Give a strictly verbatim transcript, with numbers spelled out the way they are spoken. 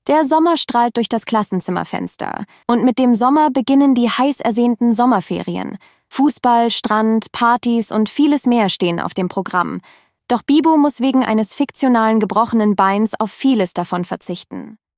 Der Sommer strahlt durch das Klassenzimmerfenster. Und mit dem Sommer beginnen die heiß ersehnten Sommerferien. Fußball, Strand, Partys und vieles mehr stehen auf dem Programm. Doch Bibo muss wegen eines fiktionalen gebrochenen Beins auf vieles davon verzichten.